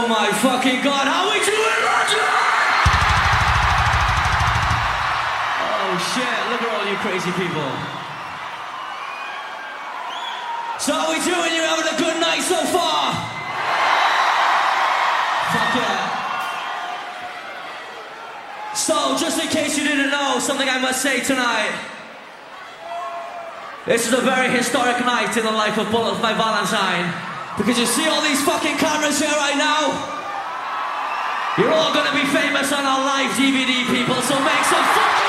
Oh my fucking god, how we doing, Roger? Oh shit, look at all you crazy people. So how we doing? You having a good night so far? Fuck yeah. So, just in case you didn't know, something I must say tonight. This is a very historic night in the life of Bullet My Valentine. Because you see all these fucking cameras here right now? You're all gonna be famous on our live DVD, people, so make some fucking